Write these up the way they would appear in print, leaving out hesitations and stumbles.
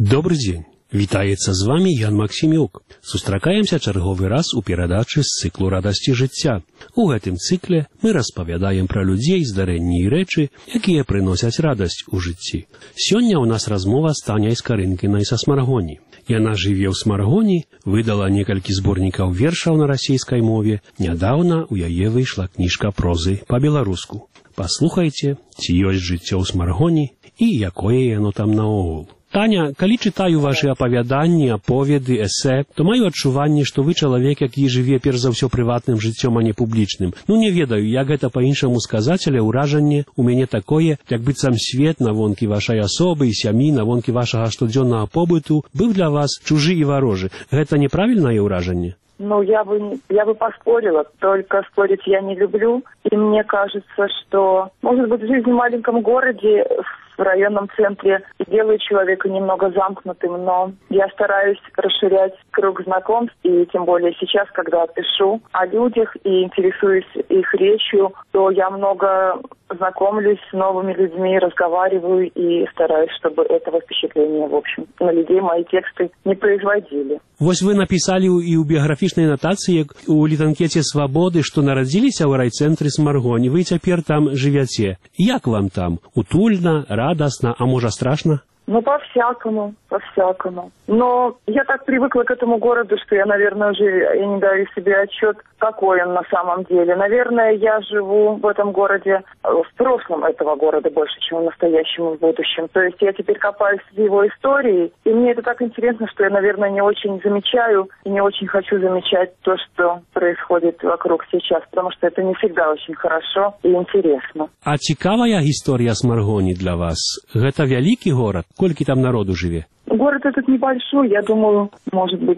Добрый дзень. Вітаецца з вами Ян Максімюк. Сустракаемся чарговы раз у перадачы з цыклу «Радасці жыцця». У гэтым цыкле мы распавядаем пра людзей, здарэнні і рэчы, якія прыносяць радасць у жыцці. Сёння ў нас размова з Таняй Скарынкінай са Смаргоні. Яна жыве ў Смаргоні, выдала некалькі зборнікаў вершаў на расійскай мове. Нядаўна ў яе выйшла кніжка прозы па-беларуску. Паслухайце, ці ёсць жыццё ў Смаргоні і якое яно там наогул. Таня, калі чытаю вашы апавяданні, аповеды, эсэ, то маю адчуванне, што вы чалавек, які жыве перш за ўсё прыватным жыццём, а не публічным. Не ведаю, як гэта па-іншаму сказаць, але ўражанне ў мяне такое, як быццам свет навонкі вашай асобы і сям'і, навонкі вашага штодзённага побыту быў для вас чужы і варожы. Гэта неправільнае ўражанне? Я бы поспорила, только спорить я не люблю. И мне кажется, что, может быть, жизнь в маленьком городе, в районном центре делает человека немного замкнутым, но я стараюсь расширять круг знакомств, и тем более сейчас, когда пишу о людях и интересуюсь их речью, то я много знакомлюсь с новыми людьми, разговариваю и стараюсь, чтобы этого впечатления, в общем, на людей мои тексты не производили. Вось вы написали і ў біяграфічнай нотацыі у літанкеце «Свабоды», што нарадзіліся ў райцэнтры Смаргоні. Вы цяпер там жывяце. Як вам там? Утульна, радасна, а можа страшна? По-всякому. Но я так привыкла к этому городу, что я, наверное, уже я не даю себе отчет, какой он на самом деле. Наверное, я живу в этом городе, в прошлом этого города больше, чем в настоящем и в будущем. То есть я теперь копаюсь в его истории, и мне это так интересно, что я, наверное, не очень замечаю и не очень хочу замечать то, что происходит вокруг сейчас, потому что это не всегда очень хорошо и интересно. А цікавая гісторія Смаргоні для вас? Гэта вялікі горад? Колькі там народу жыве? Город этот небольшой, я думаю, может быть,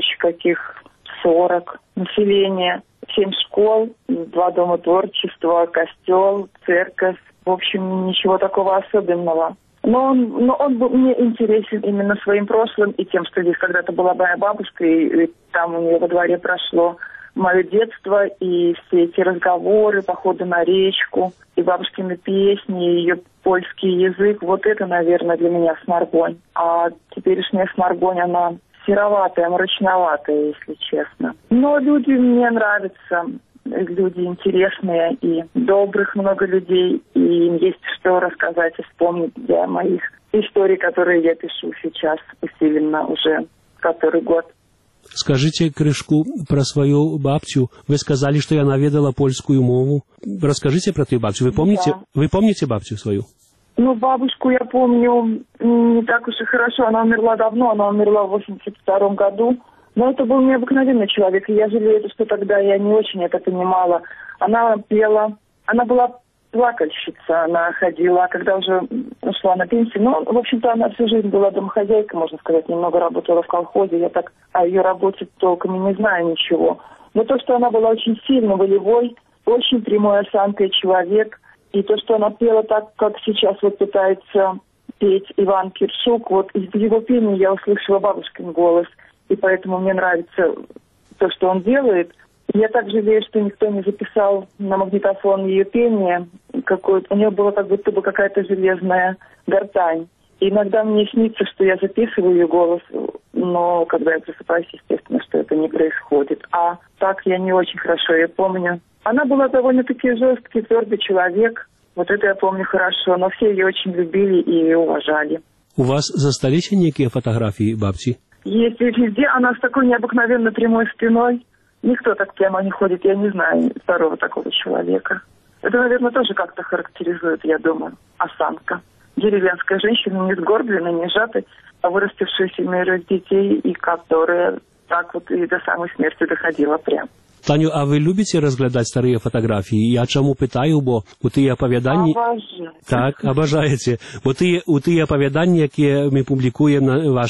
40 населения, 7 школ, 2 дома творчества, костел, церковь. В общем, ничего такого особенного. Но он был мне интересен именно своим прошлым и тем, что здесь когда-то была моя бабушка, и там у нее во дворе прошло мое детство, и все эти разговоры, походы на речку, и бабушкины песни, и ее польский язык. Вот это, наверное, для меня Смаргонь. А теперешняя Смаргонь, она сероватая, мрачноватая, если честно. Но люди мне нравятся. Люди интересные и добрых много людей, и им есть что рассказать и вспомнить для моих историй, которые я пишу сейчас усиленно уже который год. Скажите крышку про свою бабцю. Вы сказали, что она ведала польскую мову. Расскажите про эту бабцю. Вы помните бабцю свою? Бабушку я помню не так уж и хорошо. Она умерла давно, она умерла в 82 году. Но это был необыкновенный человек, и я жалею, что тогда я не очень это понимала. Она пела, она была плакальщица, она ходила, а когда уже ушла на пенсию, в общем-то, она всю жизнь была домохозяйкой, можно сказать, немного работала в колхозе, я так о ее работе толком и не знаю ничего. Но то, что она была очень сильно волевой, очень прямой осанкой человек, и то, что она пела так, как сейчас пытается петь Иван Киршук, из его пения я услышала бабушкин голос, и поэтому мне нравится то, что он делает. Я так жалею, что никто не записал на магнитофон ее пение. У нее была как будто бы какая-то железная гортань. И иногда мне снится, что я записываю ее голос, но когда я просыпаюсь, естественно, что это не происходит. А так я не очень хорошо ее помню. Она была довольно-таки жесткий, твердый человек. Вот это я помню хорошо. Но все ее очень любили и уважали. У вас застались некие фотографии бабки? Есть везде. Она с такой необыкновенно прямой спиной. Никто так прямо не ходит, я не знаю второго такого человека. Это, наверное, тоже как-то характеризует, я думаю, осанка. Деревенская женщина, не сгорбленная, не сжатая, а вырастившая семерых детей, и которая так и до самой смерти доходила прям. Таню, а вы любите разглядать старые фотографии? Я чему пытаю, бо у тыя апавяданні... Обожаю. Так, обожаете. Бо у тыя апавяданні, якія мы публікуем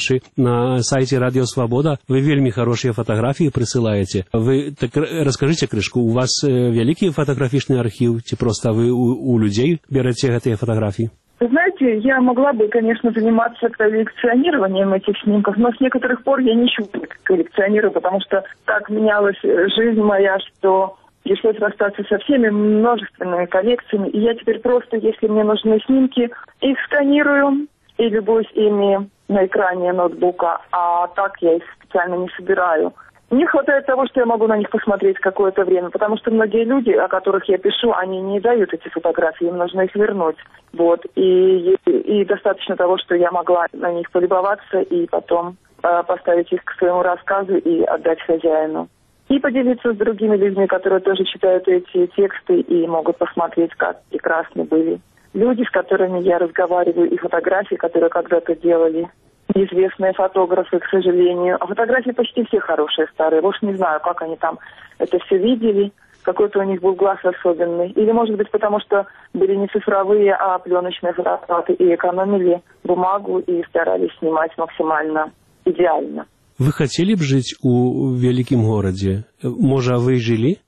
на сайте Радио Свобода, вы вельмі хорошие фотографии присылаете. Вы так расскажите крышку, у вас вялікі фотографічны архив, ці просто вы у людей берете гэтыя фотографии? Знаете, я могла бы, конечно, заниматься коллекционированием этих снимков, но с некоторых пор я ничего не коллекционирую, потому что так менялась жизнь моя, что пришлось расстаться со всеми множественными коллекциями. И я теперь просто, если мне нужны снимки, их сканирую и любуюсь ими на экране ноутбука, а так я их специально не собираю. Не хватает того, что я могу на них посмотреть какое-то время, потому что многие люди, о которых я пишу, они не дают эти фотографии, им нужно их вернуть. Вот. И достаточно того, что я могла на них полюбоваться и потом поставить их к своему рассказу и отдать хозяину. И поделиться с другими людьми, которые тоже читают эти тексты и могут посмотреть, как прекрасны были люди, с которыми я разговариваю, и фотографии, которые когда-то делали. Неизвестные фотографы, к сожалению. А фотографии почти все хорошие, старые. Уж не знаю, как они там это все видели. Какой-то у них был глаз особенный. Или, может быть, потому что были не цифровые, а пленочные фотоаппараты. И экономили бумагу и старались снимать максимально идеально. Вы хотели бы жить у великом городе? Может, вы жили?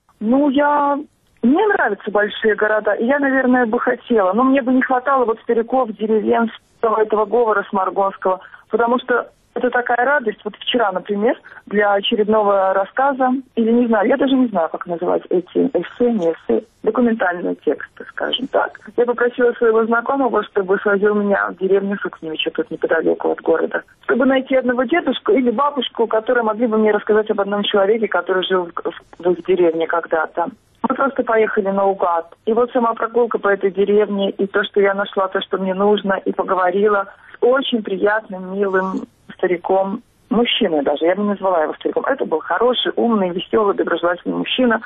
Мне нравятся большие города, и я, наверное, бы хотела. Но мне бы не хватало вот стариков, деревенского, этого говора сморгонского, потому что это такая радость. Вот вчера, например, для очередного рассказа, или не знаю, я даже не знаю, как называть эти не эссе, документальные тексты, скажем так. Я попросила своего знакомого, чтобы свозил меня в деревню Сукневича, тут неподалеку от города, чтобы найти одного дедушку или бабушку, которые могли бы мне рассказать об одном человеке, который жил в их деревне когда-то. Мы просто поехали наугад. И вот сама прогулка по этой деревне, и то, что я нашла, то, что мне нужно, и поговорила с очень приятным, милым стариком, мужчиной даже, я бы не назвала его стариком. Это был хороший, умный, веселый, доброжелательный мужчина,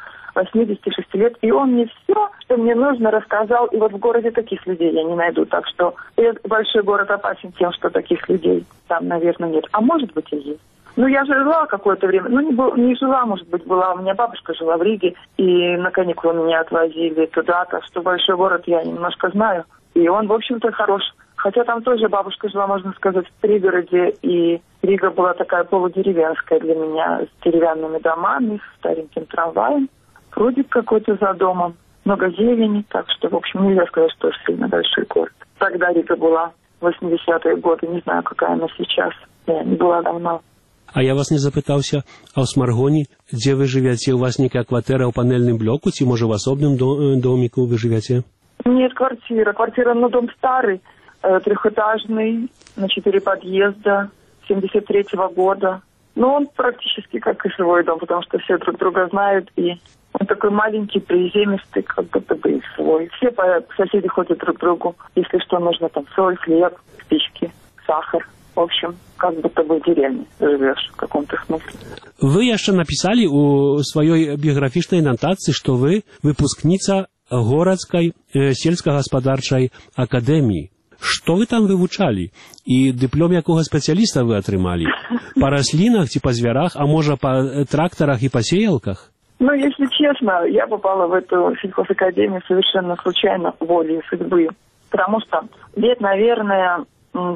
86 лет, и он мне все, что мне нужно, рассказал. И вот в городе таких людей я не найду, так что большой город опасен тем, что таких людей там, наверное, нет. А может быть и есть. Я жила какое-то время, не жила, может быть, была, у меня бабушка жила в Риге, и на каникулы меня отвозили туда, так что большой город я немножко знаю, и он, в общем-то, хорош. Хотя там тоже бабушка жила, можно сказать, в пригороде, и Рига была такая полудеревенская для меня, с деревянными домами, с стареньким трамваем, прудик какой-то за домом, много зелени, так что, в общем, нельзя сказать, что уж сильно большой город. Тогда Рига была, 80-е годы, не знаю, какая она сейчас, я не была давно. А я вас не запытался, а в Сморгоне, где вы живете, у вас некая квартира в панельном блоку, или, может, в особном домику вы живете? Нет, квартира, дом старый, трехэтажный, на 4 подъезда, 73-го года. Он практически как и свой дом, потому что все друг друга знают, и он такой маленький, приземистый, как будто бы и свой. Все соседи ходят друг к другу, если что нужно, там соль, хлеб, спички, сахар. В общем, как будто бы в деревне живешь в каком-то смысле. Вы еще написали у своей биографичной нотации, что вы выпускница городской сельскохозяйственной академии. Что вы там вивчали? И диплом якого специалиста вы отримали? По рослинах, по зверях, а может по тракторах и по сеялках? Если честно, я попала в эту сельхозакадемию совершенно случайно, волей судьбы. Потому что лет, наверное,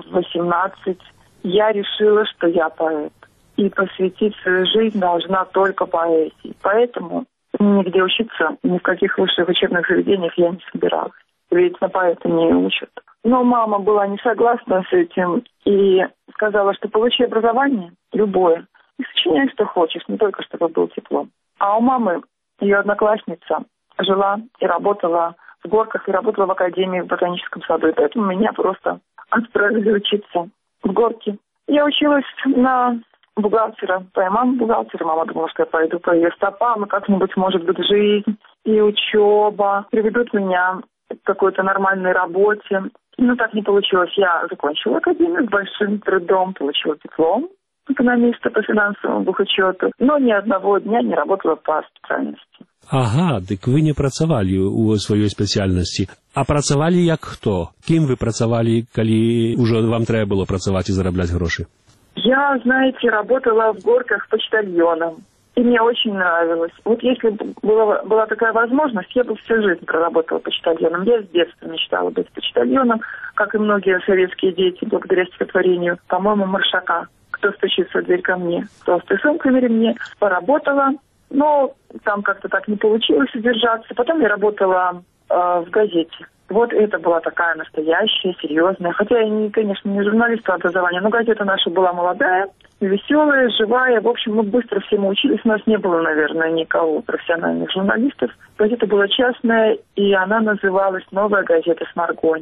18, я решила, что я поэт. И посвятить свою жизнь должна только поэзии. Поэтому нигде учиться, ни в каких высших учебных заведениях я не собиралась. Ведь на поэта не учат. Но мама была не согласна с этим и сказала, что получи образование, любое, и сочиняй, что хочешь, не только чтобы был диплом. А у мамы, ее одноклассница, жила и работала в Горках, и работала в академии в ботаническом саду. И поэтому меня просто отправили учиться в Горки. Я училась на бухгалтера. Твоя мама бухгалтер. Мама думала, что я пойду по ее стопам, и как-нибудь, может быть, жизнь и учеба приведут меня к какой-то нормальной работе. Так не получилось. Я закончила академию с большим трудом, получила диплом экономиста по финансовому бухучету, но ни одного дня не работала по специальности. Ага, так вы не працавалі у своей специальности. А працавалі як хто? Кем вы працавалі, коли уже вам треба было працавать и зараблять гроши? Я, знаете, работала в Горках почтальоном. И мне очень нравилось. Вот если бы была такая возможность, я бы всю жизнь проработала почтальоном. Я с детства мечтала быть почтальоном, как и многие советские дети, благодаря стихотворению, по-моему, Маршака. «Кто стучится в дверь ко мне, толстый сумка на ремне». Поработала, но там как-то так не получилось удержаться. Потом я работала в газете. Вот это была такая настоящая, серьезная. Хотя я, конечно, не журналист по образованию, но газета наша была молодая, веселая, живая. В общем, мы быстро все учились. У нас не было, наверное, никого профессиональных журналистов. Газета была частная, и она называлась «Новая газета Сморгони».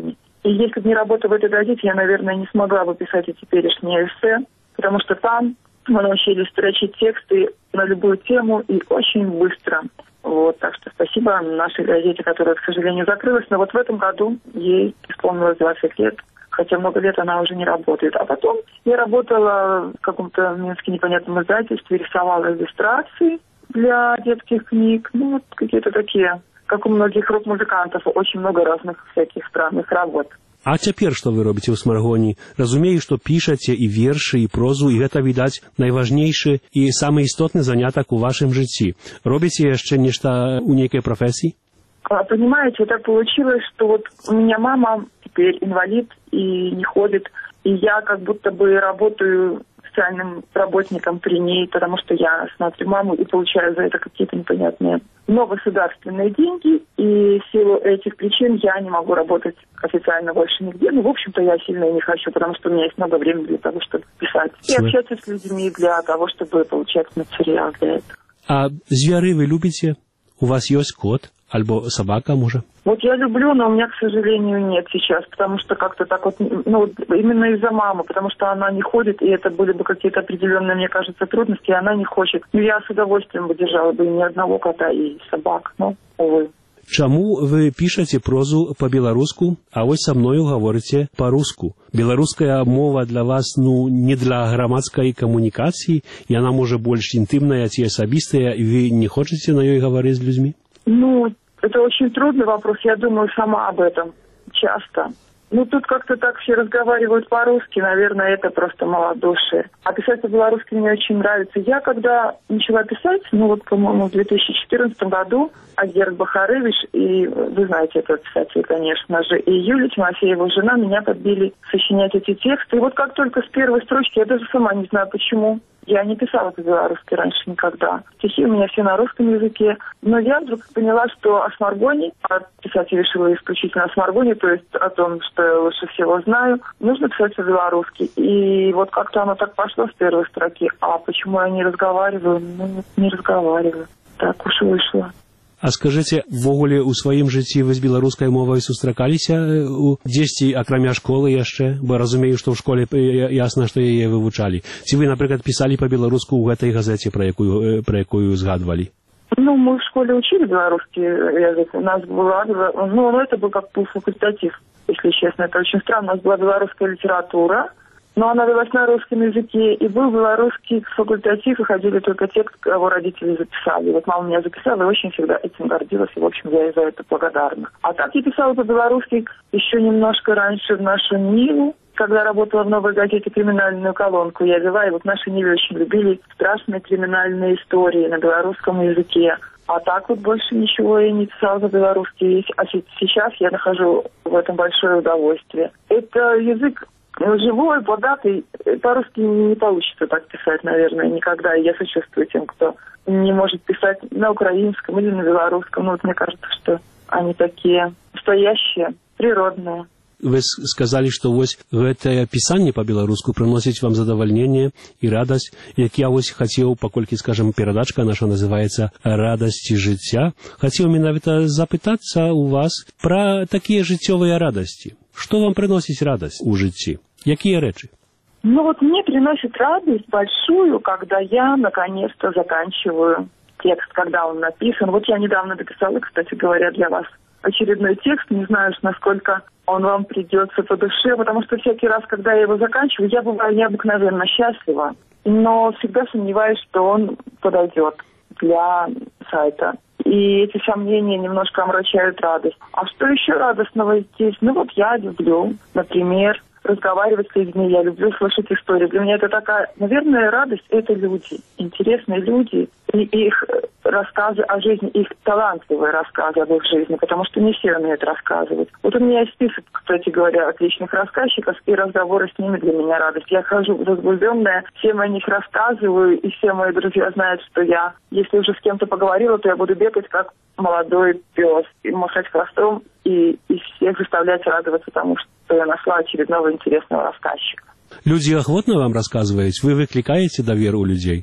И если бы не работа в этой газете, я, наверное, не смогла бы писать и теперешние эссе, потому что там мы научились строчить тексты на любую тему и очень быстро. Вот, так что спасибо нашей газете, которая, к сожалению, закрылась. Но вот в этом году ей исполнилось 20 лет, хотя много лет она уже не работает. А потом я работала в каком-то минске непонятном издательстве, рисовала иллюстрации для детских книг. Ну, вот какие-то такие, как у многих рок-музыкантов, очень много разных всяких странных работ. А цяпер што вы робіце ў Смаргоні? Разумею, што пішаце і вершы, і прозу, і гэта, відаць, найважнейшы і самы істотны занятак у вашым жыцці. Робіце яшчэ нешта ў нейкай прафесіі? Понимаете, так получилось, что вот у меня мама теперь инвалид и не ходит, и я как будто бы работаю социальным работником при ней, потому что я смотрю маму и получаю за это какие-то непонятные, но государственные деньги, и в силу этих причин я не могу работать официально больше нигде. Ну, в общем-то, я сильно не хочу, потому что у меня есть много времени для того, чтобы писать. И общаться с людьми для того, чтобы получать материал для этого. А звяры вы любите? У вас есть кот? Альбо собака, может? Вот я люблю, но у меня, к сожалению, нет сейчас, потому что как-то так вот, ну, именно из-за мамы, потому что она не ходит, и это были бы какие-то определенные, мне кажется, трудности, и она не хочет. Но я с удовольствием бы держала бы ни одного кота и собак, но, увы. Чаму вы пішаце прозу по-беларуску, а вось са мною гаворыце па-руску? Беларуская мова для вас, ну, не для грамадскай камунікацыі, яна можа больш інтымная ці асабістая, і вы не хочаце на ёй гаварыць з людзьмі? Ну, это очень трудный вопрос, я думаю сама об этом часто. Ну, тут как-то так все разговаривают по-русски, наверное, это просто малодушие. А писать по-белорусски мне очень нравится. Я когда начала писать, ну вот, по-моему, в 2014 году, Агер Бахаревич, и вы знаете этого писателя, конечно же, и Юлия Тимофеева, жена, меня подбили сочинять эти тексты. И вот как только с первой строчки, я даже сама не знаю почему, я не писала по-белорусски раньше никогда. Стихи у меня все на русском языке. Но я вдруг поняла, что о Сморгоне, а писать я решила исключительно о Сморгоне, то есть о том, что я лучше всего знаю, нужно писать по-белорусски. И вот как-то оно так пошло с первой строки. А почему я не разговариваю? Ну, не разговариваю. Так уж вышло. А скажыце, ввогуле ў сваім жыцці вы з беларускай мовай сустракаліся дзесьці акрамя школы яшчэ? Бо разумею, што ў школе ясна, што яе вывучалі. Ці вы, напрыклад, пісалі па-беларуску ў гэтай газеце, пра якую згадвалі? Ну, мы в школе учили белорусский язык. У нас была, ну, это был как бы факультатив, если честно. Это очень странно. У нас была белорусская литература, но она велась на русском языке, и был белорусский факультатив, и ходили только те, кого родители записали. Вот мама меня записала, и очень всегда этим гордилась, и, в общем, я ей за это благодарна. А так я писала по-белорусски еще немножко раньше в нашу Ниву, когда работала в «Новой газете» криминальную колонку я вела, и вот наши Нивы очень любили страшные криминальные истории на белорусском языке. А так вот больше ничего я не писала по-белорусски. А сейчас я нахожу в этом большое удовольствие. Это язык живой, богатый, по-русски не получится так писать, наверное, никогда. И я сочувствую тем, кто не может писать на украинском или на белорусском. Ну, вот мне кажется, что они такие настоящие, природные. Вы сказали, што вось гэтае пісанне па-беларуску прыносіць вам задавальненне і радасць, як я вось хацеў, паколькі, скажем, перадачка наша называецца «Радасці жыцця», хацеў менавіта запытацца у вас пра такія жыццёвыя радасці. Што вам прыносіць радасць у жыцці? Якія рэчы? Ну вот мне приносит радость большую, когда я наконец-то заканчиваю текст, когда он написан. Вот я недавно дописала, кстати говоря, для вас очередной текст, не знаю, насколько он вам придется по душе, потому что всякий раз, когда я его заканчиваю, я бываю необыкновенно счастлива, но всегда сомневаюсь, что он подойдет для сайта. И эти сомнения немножко омрачают радость. А что еще радостного здесь? Ну вот я люблю, например, разговаривать с людьми, я люблю слушать истории. Для меня это такая, наверное, радость – это люди, интересные люди, и их рассказы о жизни, их талантливые рассказы об их жизни, потому что не все умеют рассказывать. Вот у меня есть список, кстати говоря, отличных рассказчиков, и разговоры с ними для меня радость. Я хожу возбужденная, всем о них рассказываю, и все мои друзья знают, что я, если уже с кем-то поговорила, то я буду бегать как молодой пес, и махать хвостом, и всех заставлять радоваться тому, что я нашла очередного интересного рассказчика. Люди охотно вам рассказывают? Вы выкликаете доверие у людей?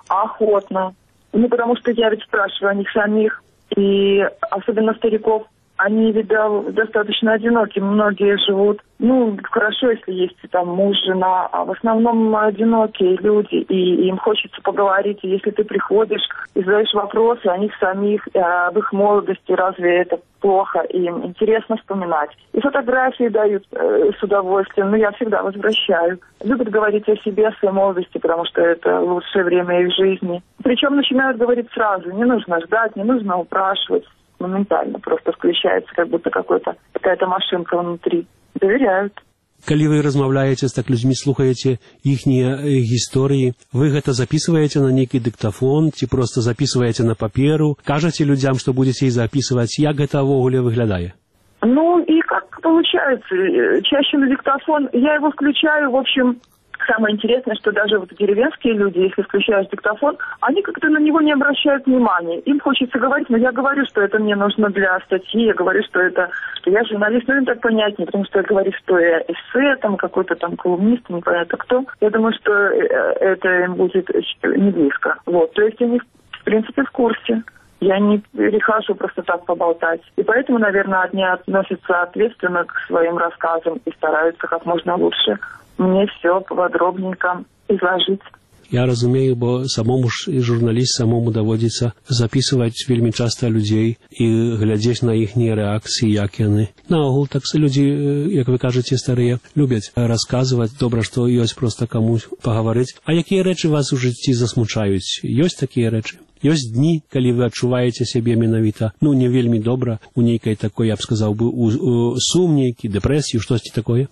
Охотно. Ну, потому что я ведь спрашиваю о них самих, и особенно стариков. они ведь достаточно одиноки. Многие живут, хорошо, если есть там муж, жена, а в основном одинокие люди, и им хочется поговорить. И если ты приходишь и задаешь вопросы о них самих, об их молодости, разве это плохо? Им интересно вспоминать. И фотографии дают с удовольствием, но я всегда возвращаю. Любят говорить о себе, о своей молодости, потому что это лучшее время их жизни. Причем начинают говорить сразу, не нужно ждать, не нужно упрашивать. Моментально просто включается, как будто какая-то машинка внутри. Доверяют. Калі вы размаўляеце з так людзьмі, слухаеце іхнія гісторыі, вы гэта записываеце на нейкі дыктафон ці просто записываеце на паперу, кажаце людзям, што будзеце іх записываць, як гэта ўвогуле выглядае? И как получается, чаще на диктофон, я его включаю, в общем. Самое интересное, что даже вот деревенские люди, если включаешь диктофон, они как-то на него не обращают внимания. Им хочется говорить, но я говорю, что это мне нужно для статьи, я говорю, что я журналист, но им так понятнее, потому что я говорю, что я эссе, там какой-то там колумнист, непонятно кто. Я думаю, что это им будет не близко. Вот, то есть они, в принципе, в курсе. Я не перехожу просто так поболтать. И поэтому, наверное, одни относятся ответственно к своим рассказам и стараются как можно лучше мне все подробненько изложить. Я разумею, бо самому ж журналіст, самому даводзіцца записываць вельмі часта людзей і глядзець на іхнія рэакцыі, як яны. Наогул, так людзі, як вы кажаце, старыя, любяць расказваць. Добра, што ёсць проста каму пагаварыць. А якія рэчы вас у жыцці засмучаюць? Ёсць такія рэчы? Ёсць дні, калі вы адчуваеце сябе менавіта, не вельмі добра, у нейкай такой, я б сказаў бы, у сум нейкі, дэпрэсію, штосьці такое?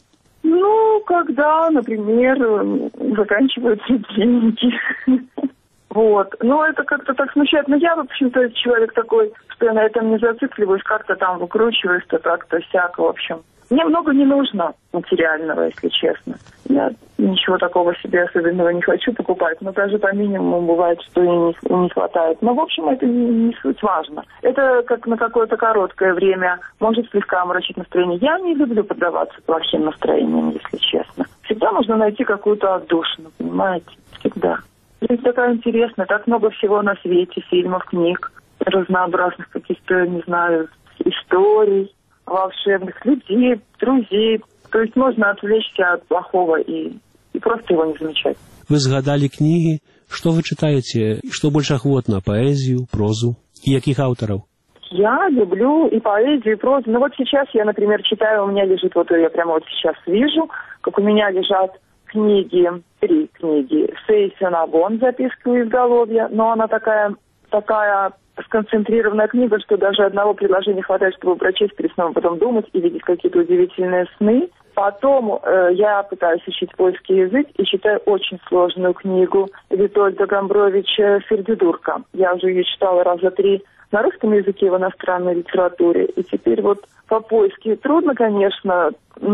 Когда, например, заканчиваются деньги. Вот. Это как-то так смущает. Но я, в общем-то, человек такой, что я на этом не зацикливаюсь, как-то там выкручиваюсь, то так-то всяко, в общем. Мне много не нужно материального, если честно. Я ничего такого себе особенного не хочу покупать, но даже по минимуму бывает, что и не хватает. Но, в общем, это не суть важно. Это как на какое-то короткое время может слегка омрачить настроение. Я не люблю поддаваться плохим настроениям, если честно. Всегда нужно найти какую-то отдушину, понимаете? Всегда. Жизнь такая интересная, так много всего на свете, фильмов, книг, разнообразных каких-то, не знаю, историй, волшебных людей, друзей. То есть можно отвлечься от плохого и просто его не замечать. Вы згадали книги. Что вы читаете? Что больше охотно? Поэзию, прозу? И каких авторов? Я люблю и поэзию, и прозу. Сейчас я, например, читаю, у меня лежит, я прямо сейчас вижу, как у меня лежат книги, 3 книги. Сэй Синабон, записки у изголовья, но она такая сконцентрированная книга, что даже одного предложения хватает, чтобы прочесть перед сном, потом думать и видеть какие-то удивительные сны. Потом я пытаюсь учить польский язык и читаю очень сложную книгу Витольда Гамбровича «Сердюдурка». Я уже ее читала раза 3 на русском языке в иностранной литературе. И теперь по-польски трудно, конечно,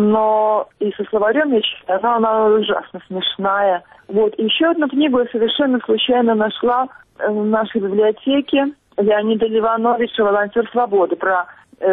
но и со словарем я читаю, она ужасно смешная. И еще одну книгу я совершенно случайно нашла в нашей библиотеке. Леонида Ливановича «Волонтер свободы», про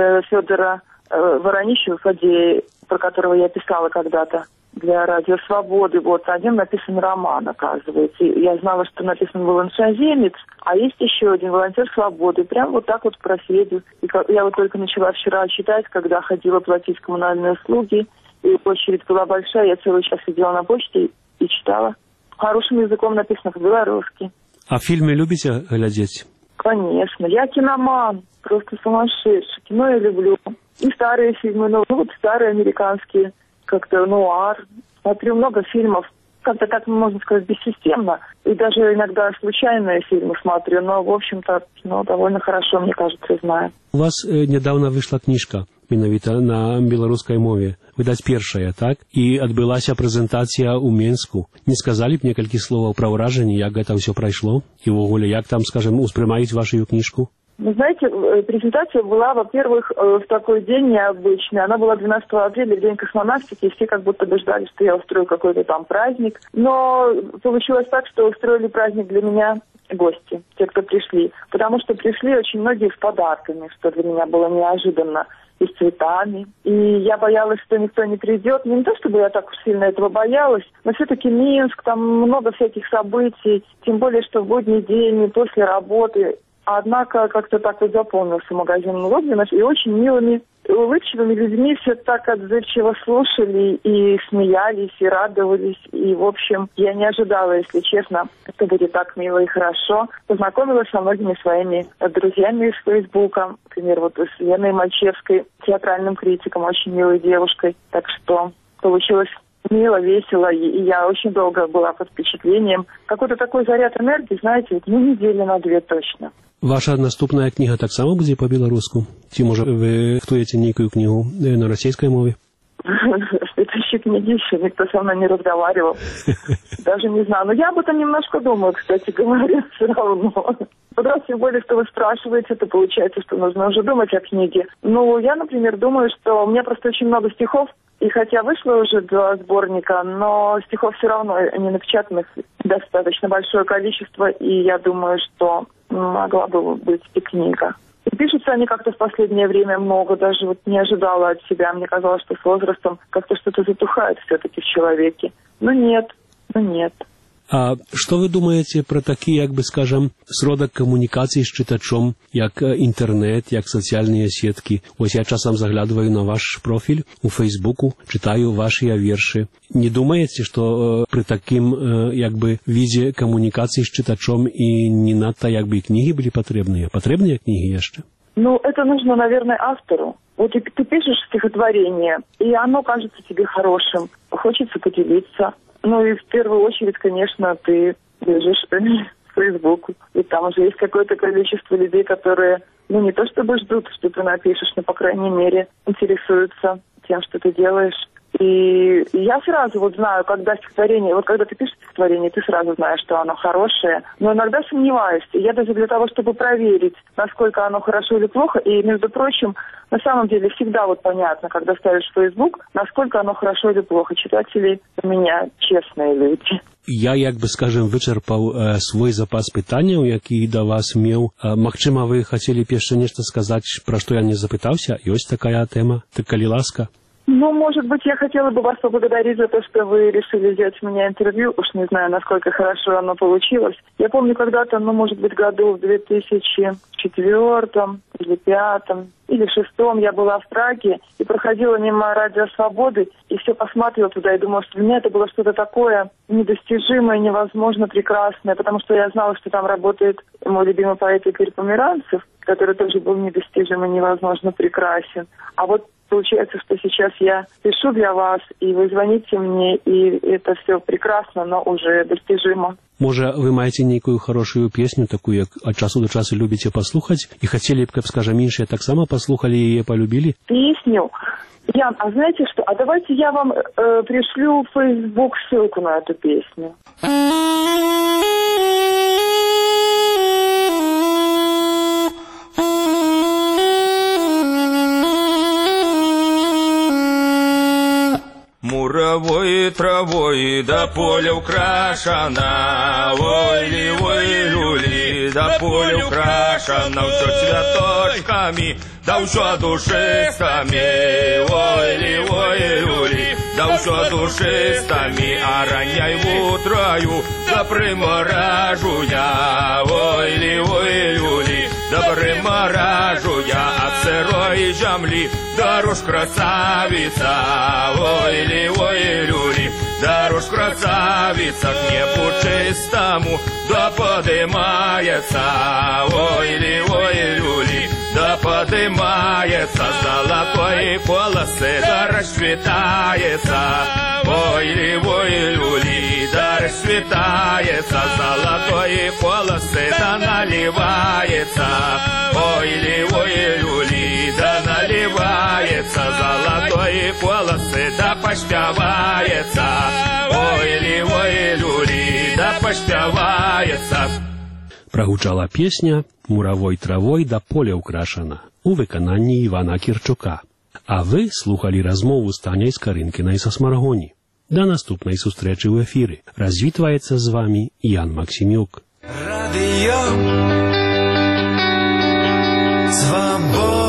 Федора Воронищева, про которого я писала когда-то для Радио Свободы. О нем написан роман, оказывается. Я знала, что написан был иншаземец, а есть еще один «Волонтер свободы». Прям так про Федю. И я только начала вчера читать, когда ходила платить коммунальные услуги, и очередь была большая, я целый час сидела на почте и читала. Хорошим языком написано по-белорусски. А фильмы любите глядеть? Конечно. Я киноман, просто сумасшедший. Кино я люблю. И старые фильмы, старые американские, как-то нуар. Смотрю много фильмов, как-то так, можно сказать, бессистемно. И даже иногда случайные фильмы смотрю, но, в общем-то, довольно хорошо, мне кажется, знаю. У вас недавно вышла книжка, менавіта на беларускай мове. Відаць, першая, так? І адбылася прэзентацыя ў Менску. Не сказалі б некалькі словаў пра ўражанні, як гэта ўсё прайшло? І ўвогуле, як там, скажем, успрымаюць вашу книжку? Вы знаете, презентация была, во-первых, в такой день необычный. Она была 12 апреля, в день космонавтики, и все как будто бы ждали, что я устрою какой-то там праздник. Но получилось так, что устроили праздник для меня гости, те, кто пришли. Потому что пришли очень многие с подарками, что для меня было неожиданно, и с цветами. И я боялась, что никто не придет. Не то, чтобы я так уж сильно этого боялась, но все-таки Минск, там много всяких событий. Тем более, что в будний день, после работы. Однако как-то так вот запомнился магазин Логвинов, и очень милыми, улыбчивыми людьми все так отзывчиво слушали и смеялись, и радовались. И, в общем, я не ожидала, если честно, что будет так мило и хорошо. Познакомилась со многими своими друзьями из Фейсбука. Например, вот с Леной Мальчевской, театральным критиком, очень милой девушкой. Так что получилось мило, весело, и я очень долго была под впечатлением. Какой-то такой заряд энергии, знаете, недели на 2 точно. Ваша наступная книга так само будет по-белорусски? Ці, може, ви готуєте некую книгу на российской мове? В следующей книге еще никто со мной не разговаривал. Даже не знаю. Но я об этом немножко думаю, кстати говоря, все равно. Раз тем более, что вы спрашиваете, то получается, что нужно уже думать о книге. Ну, я, например, думаю, что у меня просто очень много стихов, и хотя вышло уже 2 сборника, но стихов все равно не напечатанных достаточно большое количество, и я думаю, что могла бы быть и книга. И пишутся они как-то в последнее время много, даже вот не ожидала от себя. Мне казалось, что с возрастом как-то что-то затухает все-таки в человеке. Но нет. А що ви думаєте про такі, як би, скажем, сродок комунікації з читачом, як інтернет, як соціальні сітки? Ось я часом заглядываю на ваш профіль у Фейсбуку, читаю ваші вірші. Не думаєте, що при таким, якби, виде комунікації з читачом і не надто, якби, і книги були потрібні? Потрібні книги ще? Ну, это нужно, наверное, автору. Вот и ты пишешь стихотворение, и оно кажется тебе хорошим, хочется поделиться. Ну и в первую очередь, конечно, ты бежишь в Facebook, и там уже есть какое-то количество людей, которые, ну не то чтобы ждут, что ты напишешь, но, по крайней мере, интересуются тем, что ты делаешь. И я сразу вот знаю, когда стихотворение, вот когда ты пишешь стихотворение, ты сразу знаешь, что оно хорошее, но иногда сомневаюсь. И я даже для того, чтобы проверить, насколько оно хорошо или плохо, и, между прочим, на самом деле всегда вот понятно, когда ставишь в Facebook, насколько оно хорошо или плохо. Читатели у меня честные люди. Я, якби, скажем, вичерпав свой запас питання, який до вас мав. Махчима, ви хотіли б ще нечто сказати, про що я не запитався? І ось така тема. Так, коли ласка. Ну, может быть, я хотела бы вас поблагодарить за то, что вы решили взять у меня интервью. Уж не знаю, насколько хорошо оно получилось. Я помню, когда-то, ну, может быть, году в 2004 или 2005 или 2006 я была в Праге и проходила мимо Радио Свободы и все посматривала туда и думала, что для меня это было что-то такое недостижимое, невозможно прекрасное, потому что я знала, что там работает мой любимый поэт Игорь Померанцев, который тоже был недостижимо, невозможно прекрасен. А вот получается, что сейчас я пишу для вас, и вы звоните мне, и это все прекрасно, но уже достижимо. Може, ви маєте некую хорошую песню, таку, як от часу до часу любите послухати, і хотіли б, скажем, інші так само послухали і її полюбили? Песню? Ян, а знаете что? А давайте я вам пришлю в Facebook ссылку на эту песню. Муровой травой до поля украшена, ой, люли, до поля украшена, все цветочками, да все душистами, ой, люли, да все душистами, а ранняй утрою, да приморажу я, ой, люли, да приморажу я от сырой земли, дорож красавица, ой, люли, дорож красавица к небу чистому, да подымается, ой, люли, да подымается, золотой полосы, да расцветается, ой, люли, да расцветается, золотой полосы, да наливается, ой, люли, да наливается, золотой полосы, да поспевается, ой, люли, да поспевается. Прогучала песня «Муровой травой да поля украшена» у виконанні Івана Кірчука. А ви слухали розмову з Танею Скаринкіною со Смаргоні. До наступної зустрічі в ефірі. Розвітвається з вами Ян Максимюк. Радіо Свобода.